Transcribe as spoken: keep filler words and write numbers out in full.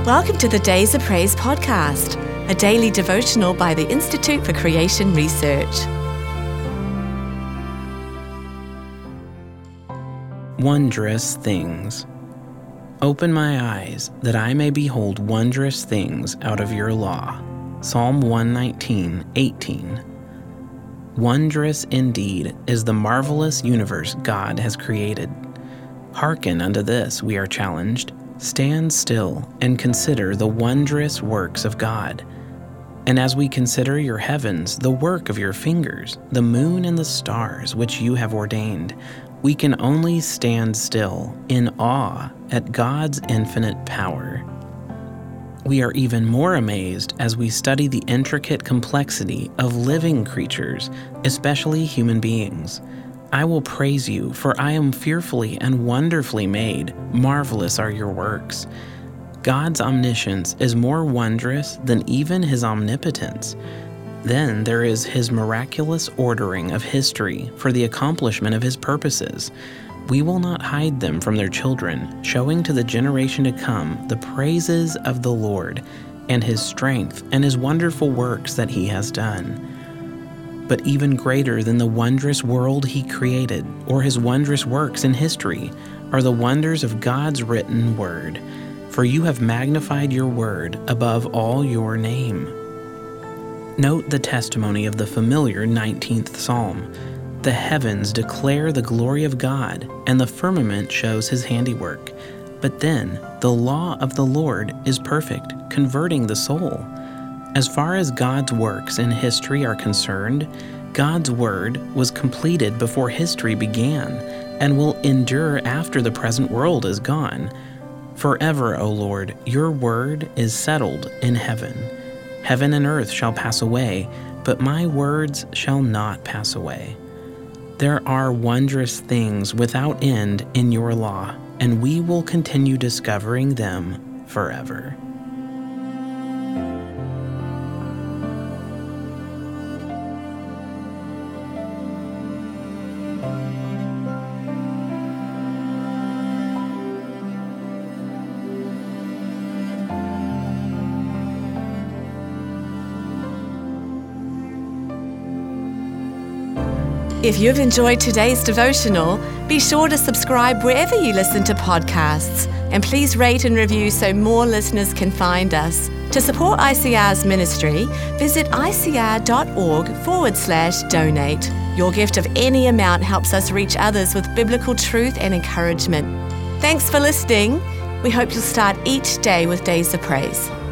Welcome to the Days of Praise podcast, a daily devotional by the Institute for Creation Research. Wondrous things. Open my eyes, that I may behold wondrous things out of your law. Psalm one nineteen, eighteen. Wondrous indeed is the marvelous universe God has created. Hearken unto this, we are challenged. Stand still and consider the wondrous works of God. And as we consider your heavens, the work of your fingers, the moon and the stars which you have ordained, we can only stand still in awe at God's infinite power. We are even more amazed as we study the intricate complexity of living creatures, especially human beings. I will praise you, for I am fearfully and wonderfully made. Marvelous are your works. God's omniscience is more wondrous than even his omnipotence. Then there is his miraculous ordering of history for the accomplishment of his purposes. We will not hide them from their children, showing to the generation to come the praises of the Lord and his strength and his wonderful works that he has done. But even greater than the wondrous world he created or his wondrous works in history are the wonders of God's written word. For you have magnified your word above all your name. Note the testimony of the familiar nineteenth Psalm. The heavens declare the glory of God, and the firmament shows his handiwork. But then, the law of the Lord is perfect, converting the soul. As far as God's works in history are concerned, God's word was completed before history began, and will endure after the present world is gone. Forever, O Lord, your word is settled in heaven. Heaven and earth shall pass away, but my words shall not pass away. There are wondrous things without end in your law, and we will continue discovering them forever. If you've enjoyed today's devotional, be sure to subscribe wherever you listen to podcasts, and please rate and review so more listeners can find us. To support I C R's ministry, visit icr.org forward slash donate. Your gift of any amount helps us reach others with biblical truth and encouragement. Thanks for listening. We hope you'll start each day with Days of Praise.